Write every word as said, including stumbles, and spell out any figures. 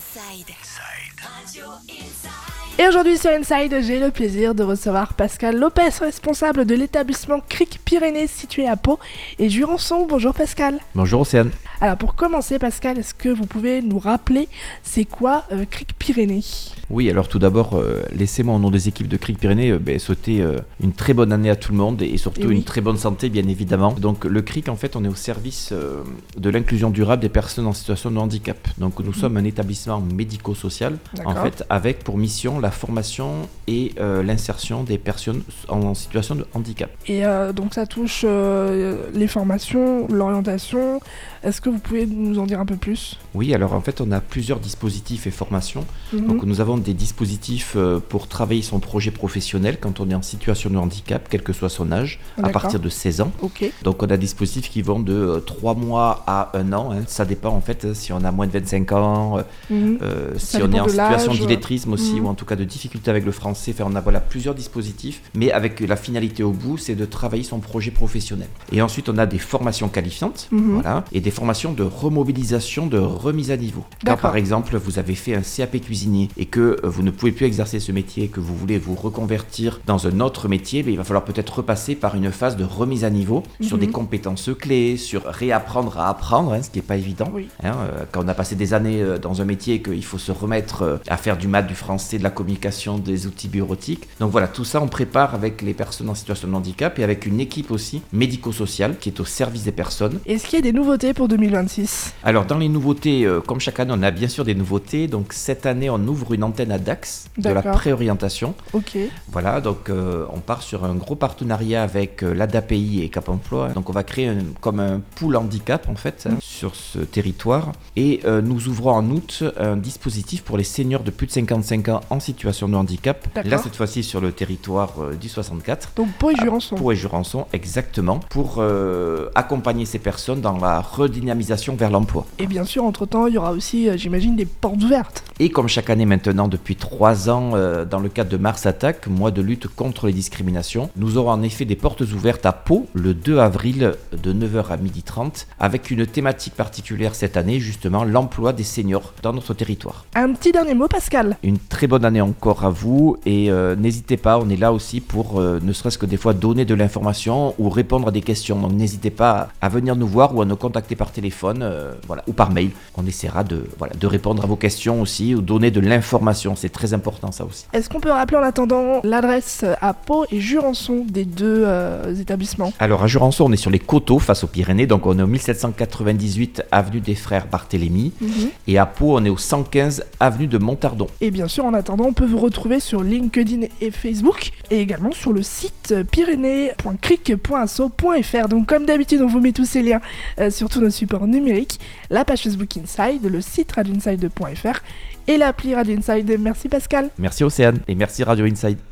Inside. Radio Inside. Et aujourd'hui sur Inside, j'ai le plaisir de recevoir Pascal Lopez, responsable de l'établissement Cric Pyrénées situé à Pau et Jurançon. Bonjour Pascal. Bonjour Océane. Alors pour commencer Pascal, est-ce que vous pouvez nous rappeler c'est quoi euh, Cric Pyrénées ? Oui, alors tout d'abord, euh, laissez-moi au nom des équipes de Cric Pyrénées euh, ben, souhaiter euh, une très bonne année à tout le monde et surtout et oui. une très bonne santé bien évidemment. Donc le Cric en fait on est au service euh, de l'inclusion durable des personnes en situation de handicap. Donc nous mmh. sommes un établissement médico-social en fait avec pour mission la formation et euh, l'insertion des personnes en situation de handicap. Et euh, donc ça touche euh, les formations, l'orientation. Est-ce que vous pouvez nous en dire un peu plus ? Oui, alors en fait on a plusieurs dispositifs et formations. Mmh. Donc nous avons des dispositifs euh, pour travailler son projet professionnel quand on est en situation de handicap, quel que soit son âge, D'accord. à partir de seize ans. Okay. Donc on a des dispositifs qui vont de euh, trois mois à un an. Hein. Ça dépend en fait si on a moins de vingt-cinq ans, euh, mmh. euh, si on est en situation d'illettrisme aussi, mmh. ou en tout cas de difficulté avec le français. Enfin, on a voilà, plusieurs dispositifs, mais avec la finalité au bout, c'est de travailler son projet professionnel. Et ensuite on a des formations qualifiantes, mmh. voilà, et des formations de remobilisation, de remise à niveau. Quand par exemple vous avez fait un C A P cuisinier et que vous ne pouvez plus exercer ce métier, que vous voulez vous reconvertir dans un autre métier, mais il va falloir peut-être repasser par une phase de remise à niveau mmh. sur des compétences clés, sur réapprendre à apprendre, hein, ce qui n'est pas évident. Oui. Hein, euh, quand on a passé des années euh, dans un métier et qu'il faut se remettre euh, à faire du maths, du français, de la communication, des outils bureautiques. Donc voilà, tout ça on prépare avec les personnes en situation de handicap et avec une équipe aussi médico-sociale qui est au service des personnes. Est-ce qu'il y a des nouveautés pour deux mille vingt-six ? Alors dans les nouveautés, euh, comme chaque année on a bien sûr des nouveautés. Donc cette année on ouvre une antenne à Dax de D'accord. la préorientation. Ok. Voilà, donc euh, on part sur un gros partenariat avec euh, l'A D A P I et Cap Emploi. Donc on va créer un, comme un pool handicap en fait mmh. hein, sur ce territoire. Et euh, nous ouvrons en août un dispositif pour les seniors de plus de cinquante-cinq ans en situation de handicap. D'accord. Là cette fois-ci sur le territoire euh, du soixante-quatre. Donc Pau et Jurançon. Pau et Jurançon, exactement. Pour euh, accompagner ces personnes dans la redynamisation vers l'emploi. Et bien sûr, entre-temps, il y aura aussi, euh, j'imagine, des portes ouvertes. Et comme chaque année maintenant, depuis trois ans, euh, dans le cadre de Mars Attack, mois de lutte contre les discriminations, nous aurons en effet des portes ouvertes à Pau le deux avril de neuf heures à midi trente, avec une thématique particulière cette année, justement l'emploi des seniors dans notre territoire. Un petit dernier mot, Pascal. Une très bonne année encore à vous et euh, n'hésitez pas, on est là aussi pour euh, ne serait-ce que des fois donner de l'information ou répondre à des questions. Donc n'hésitez pas à venir nous voir ou à nous contacter par téléphone, euh, voilà, ou par mail. On essaiera de, voilà, de répondre à vos questions aussi ou donner de l'information. C'est très important ça aussi. Est-ce qu'on peut rappeler en attendant l'adresse à Pau et Jurançon des deux euh, établissements ? Alors à Jurançon, on est sur les coteaux face aux Pyrénées. Donc on est au mille sept cent quatre-vingt-dix-huit avenue des Frères Barthélemy. Mm-hmm. Et à Pau, on est au cent quinze avenue de Montardon. Et bien sûr, en attendant, on peut vous retrouver sur LinkedIn et Facebook et également sur le site pyrénées point cric point asso point f r. Donc comme d'habitude, on vous met tous ces liens euh, sur tous nos supports numériques, la page Facebook Inside, le site radio inside point f r et l'appli Radio Inside. Merci Pascal. Merci Océane et merci Radio Inside.